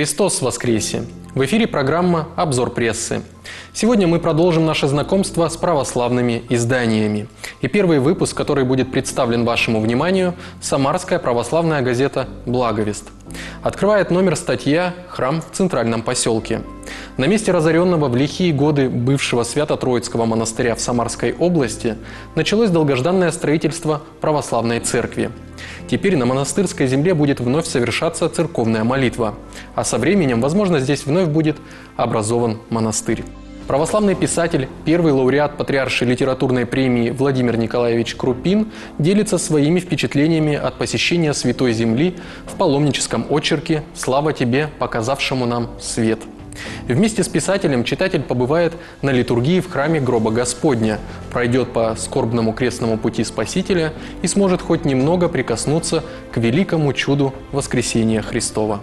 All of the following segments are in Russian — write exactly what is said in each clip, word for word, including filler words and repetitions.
Христос воскресе! В эфире программа «Обзор прессы». Сегодня мы продолжим наше знакомство с православными изданиями. И первый выпуск, который будет представлен вашему вниманию, самарская православная газета «Благовест». Открывает номер статья «Храм в центральном поселке». На месте разоренного в лихие годы бывшего Свято-Троицкого монастыря в Самарской области началось долгожданное строительство православной церкви. Теперь на монастырской земле будет вновь совершаться церковная молитва, а со временем, возможно, здесь вновь будет образован монастырь. Православный писатель, первый лауреат Патриаршей литературной премии Владимир Николаевич Крупин делится своими впечатлениями от посещения Святой Земли в паломническом очерке «Слава тебе, показавшему нам свет». Вместе с писателем читатель побывает на литургии в храме Гроба Господня, пройдет по скорбному крестному пути Спасителя и сможет хоть немного прикоснуться к великому чуду воскресения Христова.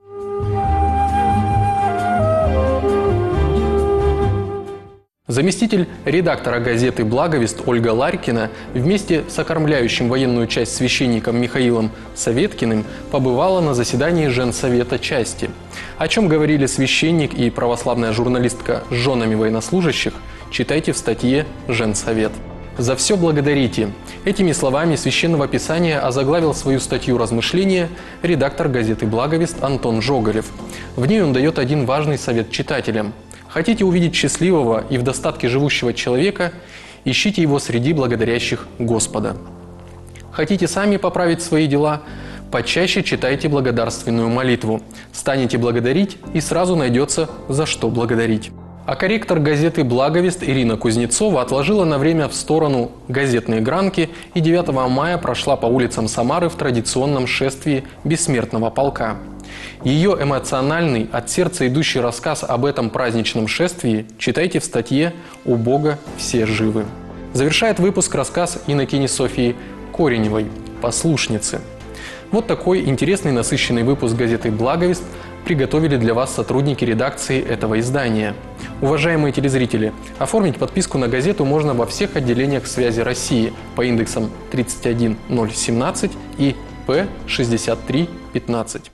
Заместитель редактора газеты «Благовест» Ольга Ларькина вместе с окормляющим военную часть священником Михаилом Советкиным побывала на заседании Женсовета части. О чем говорили священник и православная журналистка с женами военнослужащих, читайте в статье «Женсовет». «За все благодарите». Этими словами Священного Писания озаглавил свою статью размышления редактор газеты «Благовест» Антон Жоголев. В ней он дает один важный совет читателям. Хотите увидеть счастливого и в достатке живущего человека, ищите его среди благодарящих Господа. Хотите сами поправить свои дела, почаще читайте благодарственную молитву. Станете благодарить, и сразу найдется, за что благодарить. А корректор газеты «Благовест» Ирина Кузнецова отложила на время в сторону газетные гранки и девятого мая прошла по улицам Самары в традиционном шествии Бессмертного полка. Ее эмоциональный, от сердца идущий рассказ об этом праздничном шествии читайте в статье «У Бога все живы». Завершает выпуск рассказ инокини Софии Кореневой «Послушницы». Вот такой интересный насыщенный выпуск газеты «Благовест» приготовили для вас сотрудники редакции этого издания. Уважаемые телезрители, оформить подписку на газету можно во всех отделениях «Связи России» по индексам тридцать один ноль семнадцать и П шестьдесят три пятнадцать.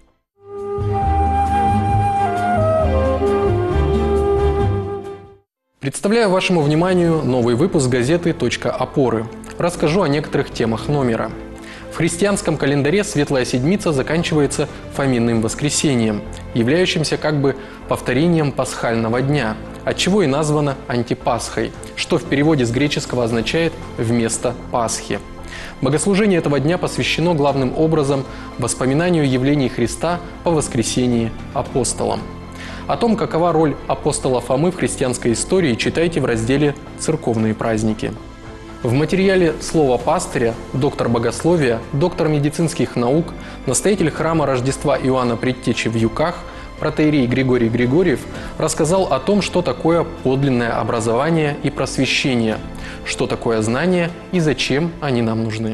Представляю вашему вниманию новый выпуск газеты «Точка опоры». Расскажу о некоторых темах номера. В христианском календаре Светлая Седмица заканчивается Фоминым воскресением, являющимся как бы повторением пасхального дня, отчего и названо антипасхой, что в переводе с греческого означает «вместо Пасхи». Богослужение этого дня посвящено главным образом воспоминанию явлений Христа по воскресении апостолам. О том, какова роль апостола Фомы в христианской истории, читайте в разделе «Церковные праздники». В материале «Слово пастыря» доктор богословия, доктор медицинских наук, настоятель храма Рождества Иоанна Предтечи в Юках, протоиерей Григорий Григорьев рассказал о том, что такое подлинное образование и просвещение, что такое знание и зачем они нам нужны.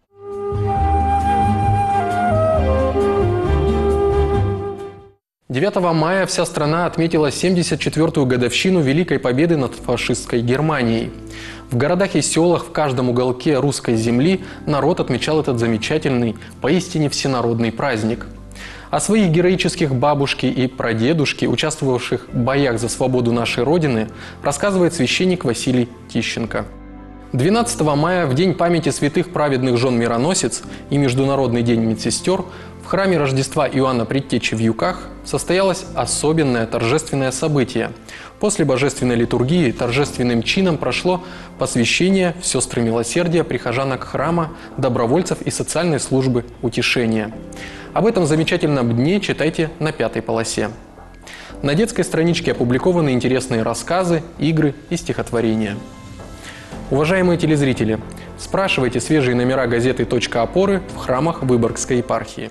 девятого мая вся страна отметила семьдесят четвёртую годовщину Великой Победы над фашистской Германией. В городах и селах в каждом уголке русской земли народ отмечал этот замечательный, поистине всенародный праздник. О своих героических бабушке и прадедушке, участвовавших в боях за свободу нашей Родины, рассказывает священник Василий Тищенко. двенадцатого мая, в день памяти святых праведных жен Мироносец и Международный день медсестер, в храме Рождества Иоанна Предтечи в Юках состоялось особенное торжественное событие. После божественной литургии торжественным чином прошло посвящение в сестры милосердия прихожанок храма, добровольцев и социальной службы утешения. Об этом замечательном дне читайте на пятой полосе. На детской страничке опубликованы интересные рассказы, игры и стихотворения. Уважаемые телезрители, спрашивайте свежие номера газеты «Точка опоры» в храмах Выборгской епархии.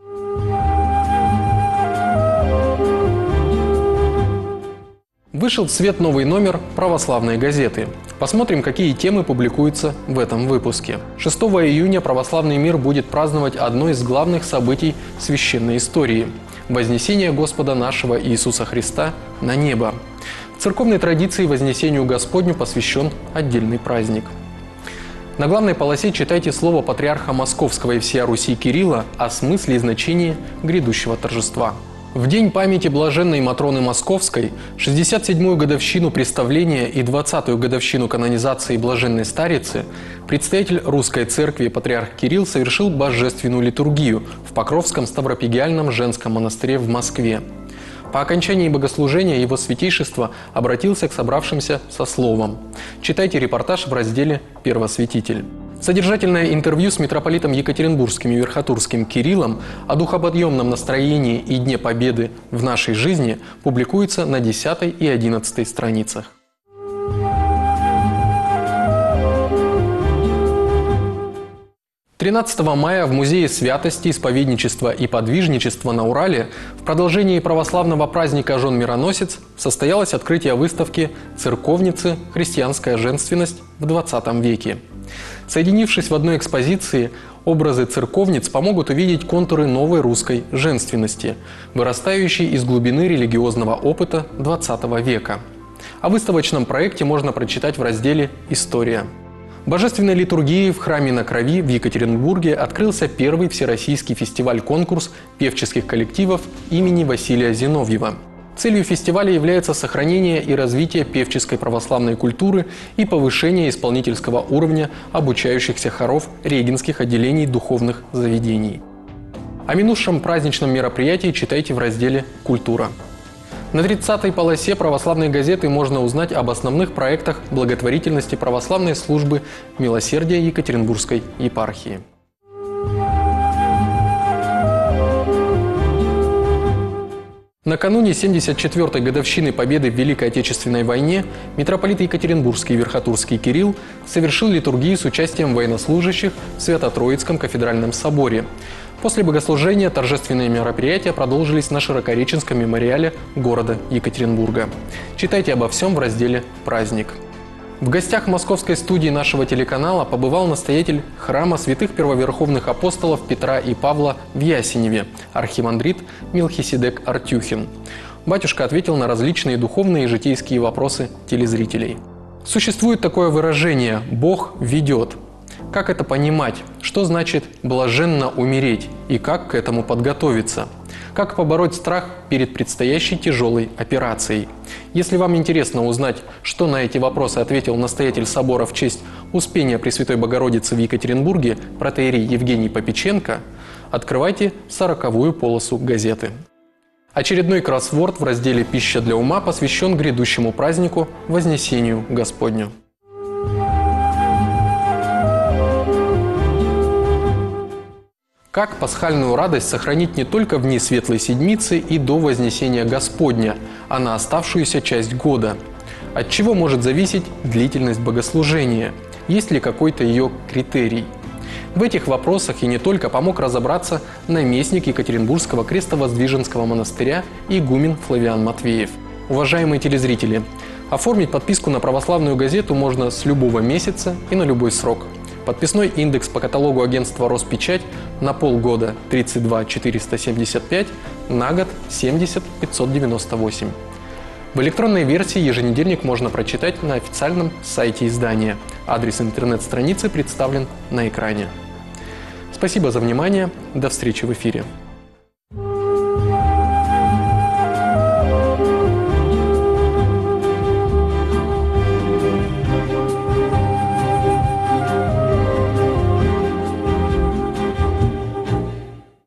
Вышел в свет новый номер православной газеты. Посмотрим, какие темы публикуются в этом выпуске. шестого июня православный мир будет праздновать одно из главных событий священной истории – вознесение Господа нашего Иисуса Христа на небо. В церковной традиции вознесению Господню посвящен отдельный праздник. На главной полосе читайте слово патриарха Московского и всея Руси Кирилла о смысле и значении грядущего торжества. В день памяти блаженной Матроны Московской, шестьдесят седьмую годовщину представления и двадцатую годовщину канонизации блаженной старицы, предстоятель Русской Церкви патриарх Кирилл совершил божественную литургию в Покровском Ставропигиальном женском монастыре в Москве. По окончании богослужения его святейшество обратился к собравшимся со словом. Читайте репортаж в разделе «Первосвятитель». Содержательное интервью с митрополитом Екатеринбургским и Верхотурским Кириллом о духоподъемном настроении и Дне Победы в нашей жизни публикуется на десятой и одиннадцатой страницах. тринадцатого мая в Музее святости, исповедничества и подвижничества на Урале в продолжении православного праздника Жен-Мироносец состоялось открытие выставки «Церковницы. Христианская женственность в двадцатом веке». Соединившись в одной экспозиции, образы церковниц помогут увидеть контуры новой русской женственности, вырастающей из глубины религиозного опыта двадцатого века. О выставочном проекте можно прочитать в разделе «История». Божественной литургией в храме на Крови в Екатеринбурге открылся первый всероссийский фестиваль-конкурс певческих коллективов имени Василия Зиновьева. Целью фестиваля является сохранение и развитие певческой православной культуры и повышение исполнительского уровня обучающихся хоров регенских отделений духовных заведений. О минувшем праздничном мероприятии читайте в разделе «Культура». На тридцатой полосе православной газеты можно узнать об основных проектах благотворительности православной службы милосердия Екатеринбургской епархии. Накануне семьдесят четвёртой годовщины победы в Великой Отечественной войне митрополит Екатеринбургский и Верхотурский Кирилл совершил литургию с участием военнослужащих в Свято-Троицком кафедральном соборе. После богослужения торжественные мероприятия продолжились на Широкореченском мемориале города Екатеринбурга. Читайте обо всем в разделе «Праздник». В гостях московской студии нашего телеканала побывал настоятель храма святых первоверховных апостолов Петра и Павла в Ясеневе, архимандрит Мелхиседек Артюхин. Батюшка ответил на различные духовные и житейские вопросы телезрителей. Существует такое выражение «Бог ведет». Как это понимать? Что значит «блаженно умереть» и как к этому подготовиться? Как побороть страх перед предстоящей тяжелой операцией? Если вам интересно узнать, что на эти вопросы ответил настоятель собора в честь Успения Пресвятой Богородицы в Екатеринбурге протоиерей Евгений Попеченко, открывайте сороковую полосу газеты. Очередной кроссворд в разделе «Пища для ума» посвящен грядущему празднику Вознесению Господню. Как пасхальную радость сохранить не только в дни Светлой Седмицы и до Вознесения Господня, а на оставшуюся часть года? От чего может зависеть длительность богослужения? Есть ли какой-то ее критерий? В этих вопросах и не только помог разобраться наместник Екатеринбургского крестовоздвиженского монастыря игумен Флавиан Матвеев. Уважаемые телезрители, оформить подписку на православную газету можно с любого месяца и на любой срок. Подписной индекс по каталогу агентства «Роспечать» на полгода тридцать два четыреста семьдесят пять, на год семьдесят пятьсот девяносто восемь. В электронной версии еженедельник можно прочитать на официальном сайте издания. Адрес интернет-страницы представлен на экране. Спасибо за внимание. До встречи в эфире.